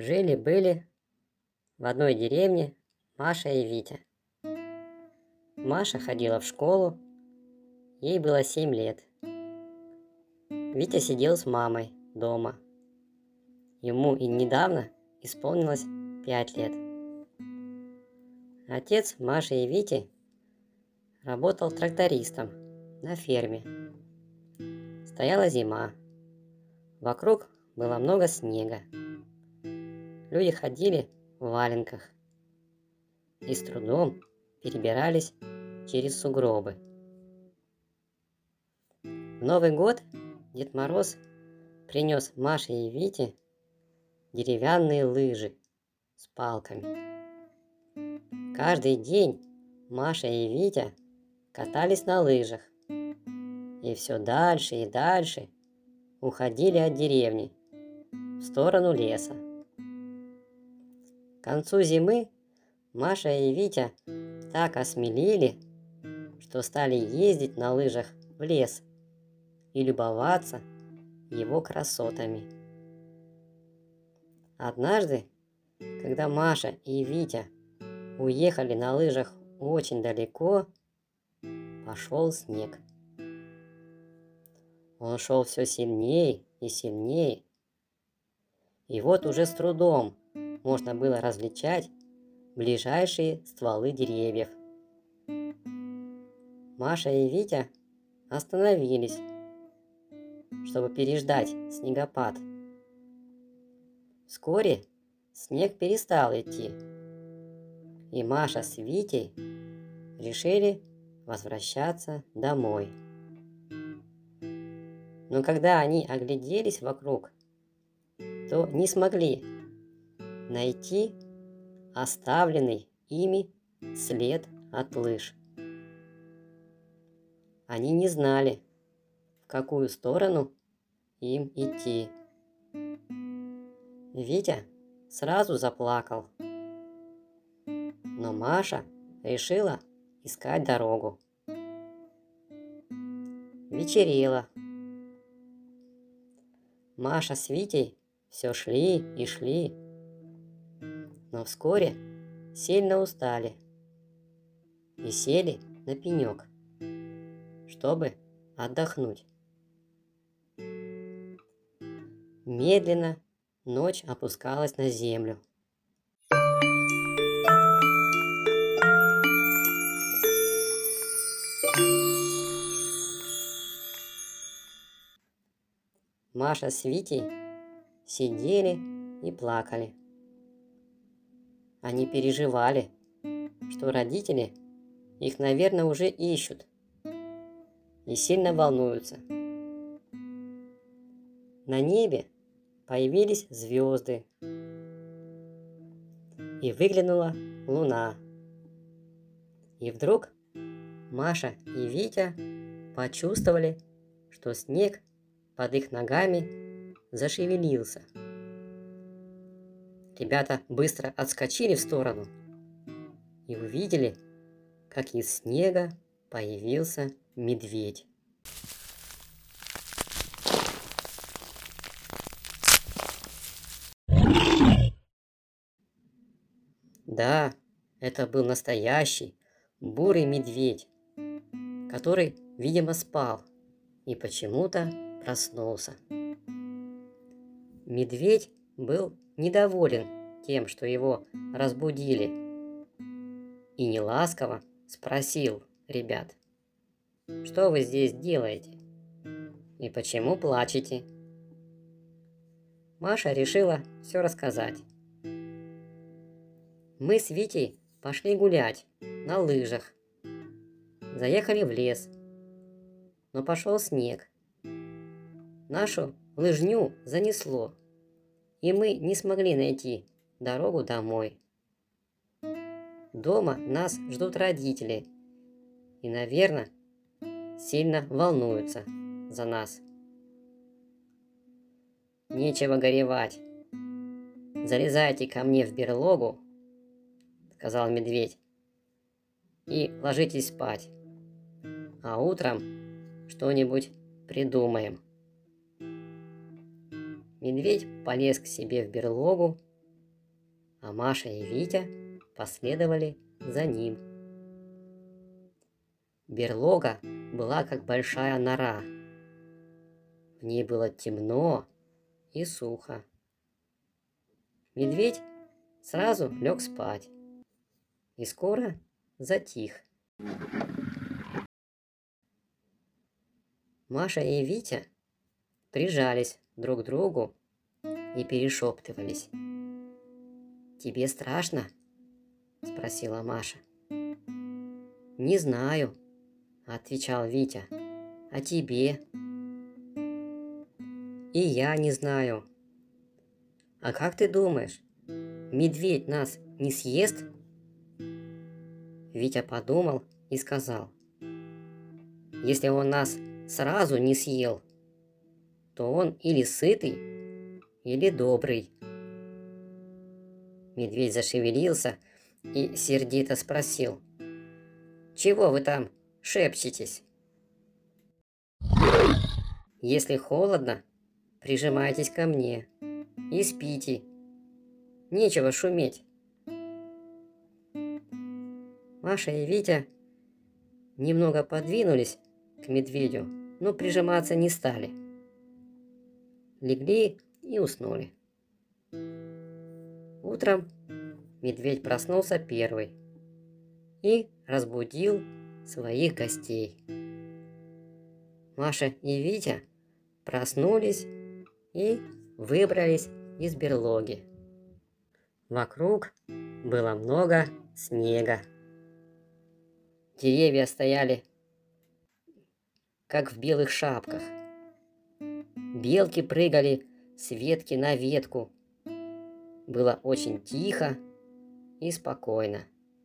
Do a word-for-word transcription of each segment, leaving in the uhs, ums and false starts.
Жили-были в одной деревне Маша и Витя. Маша ходила в школу, ей было семь лет. Витя сидел с мамой дома. Ему и недавно исполнилось пять лет. Отец Маши и Вити работал трактористом на ферме. Стояла зима. Вокруг было много снега. Люди ходили в валенках и с трудом перебирались через сугробы. В Новый год Дед Мороз принес Маше и Вите деревянные лыжи с палками. Каждый день Маша и Витя катались на лыжах и все дальше и дальше уходили от деревни в сторону леса. К концу зимы Маша и Витя так осмелели, что стали ездить на лыжах в лес и любоваться его красотами. Однажды, когда Маша и Витя уехали на лыжах очень далеко, пошел снег. Он шел все сильнее и сильнее, и вот уже с трудом можно было различать ближайшие стволы деревьев. Маша и Витя остановились, чтобы переждать снегопад. Вскоре снег перестал идти, и Маша с Витей решили возвращаться домой. Но когда они огляделись вокруг, то не смогли найти оставленный ими след от лыж. Они не знали, в какую сторону им идти. Витя сразу заплакал, но Маша решила искать дорогу. Вечерело. Маша с Витей все шли и шли, но вскоре сильно устали и сели на пенек, чтобы отдохнуть. Медленно ночь опускалась на землю. Маша с Витей сидели и плакали. Они переживали, что родители их, наверное, уже ищут и сильно волнуются. На небе появились звезды, и выглянула луна. И вдруг Маша и Витя почувствовали, что снег под их ногами зашевелился. Ребята быстро отскочили в сторону и увидели, как из снега появился медведь. Да, это был настоящий бурый медведь, который, видимо, спал и почему-то проснулся. Медведь был недоволен тем, что его разбудили, и неласково спросил ребят: «Что вы здесь делаете? И почему плачете?» Маша решила все рассказать. Мы с Витей пошли гулять на лыжах. Заехали в лес, но пошел снег. Нашу лыжню занесло, и мы не смогли найти дорогу домой. Дома нас ждут родители и, наверное, сильно волнуются за нас. «Нечего горевать. Залезайте ко мне в берлогу, — сказал медведь, — и ложитесь спать, а утром что-нибудь придумаем». Медведь полез к себе в берлогу а Маша и Витя последовали за ним. Берлога была как большая нора. В ней было темно и сухо. Медведь сразу лег спать и скоро затих. Маша и Витя прижались друг к другу и перешептывались. «Тебе страшно?» — спросила Маша. «Не знаю», — отвечал Витя. «А тебе?» «И я не знаю». «А как ты думаешь, медведь нас не съест?» Витя подумал и сказал: «Если он нас сразу не съел, то он или сытый, или добрый». Медведь зашевелился и сердито спросил: «Чего вы там шепчетесь? Если холодно, прижимайтесь ко мне и спите. Нечего шуметь». Маша и Витя немного подвинулись к медведю, но прижиматься не стали. Легли и уснули. Утром медведь проснулся первый и разбудил своих гостей. Маша и Витя проснулись и выбрались из берлоги. Вокруг было много снега. Деревья стояли как в белых шапках. Белки прыгали с ветки на ветку. Было очень тихо и спокойно.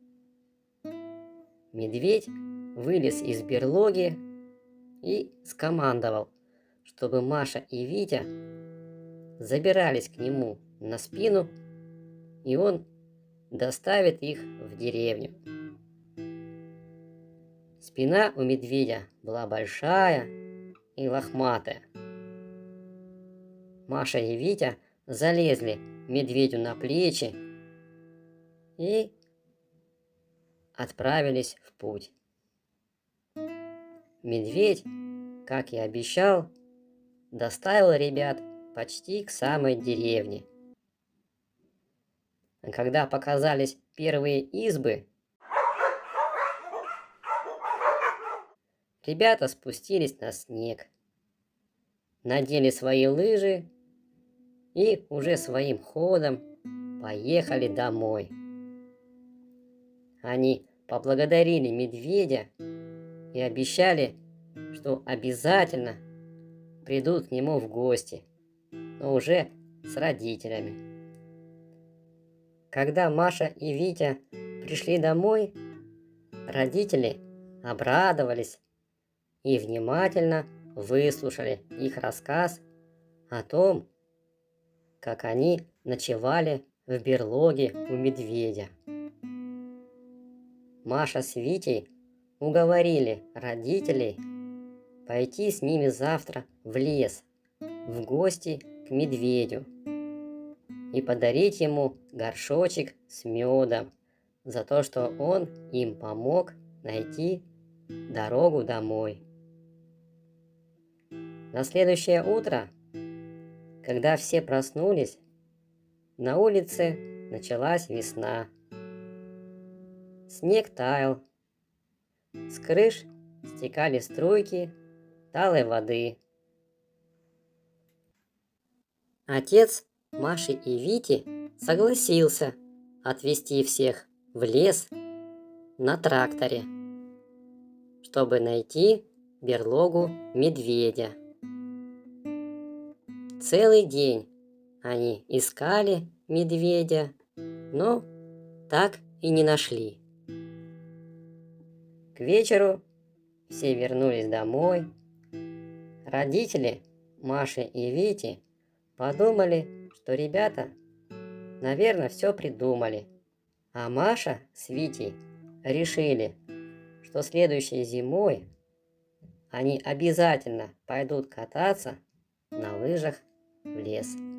Медведь вылез из берлоги и скомандовал, чтобы Маша и Витя забирались к нему на спину, и он доставит их в деревню. Спина у медведя была большая и лохматая. Маша и Витя залезли медведю на плечи и отправились в путь. Медведь, как и обещал, доставил ребят почти к самой деревне. А когда показались первые избы, ребята спустились на снег, надели свои лыжи и уже своим ходом поехали домой. Они поблагодарили медведя и обещали, что обязательно придут к нему в гости, но уже с родителями. Когда Маша и Витя пришли домой, родители обрадовались и внимательно выслушали их рассказ о том, как они ночевали в берлоге у медведя. Маша с Витей уговорили родителей пойти с ними завтра в лес в гости к медведю и подарить ему горшочек с медом за то, что он им помог найти дорогу домой. На следующее утро, когда все проснулись, на улице началась весна. Снег таял, с крыш стекали струйки талой воды. Отец Маши и Вити согласился отвезти всех в лес на тракторе, чтобы найти берлогу медведя. Целый день они искали медведя, но так и не нашли. К вечеру все вернулись домой. Родители Маши и Вити подумали, что ребята, наверное, все придумали. А Маша с Витей решили, что следующей зимой они обязательно пойдут кататься на лыжах в лес.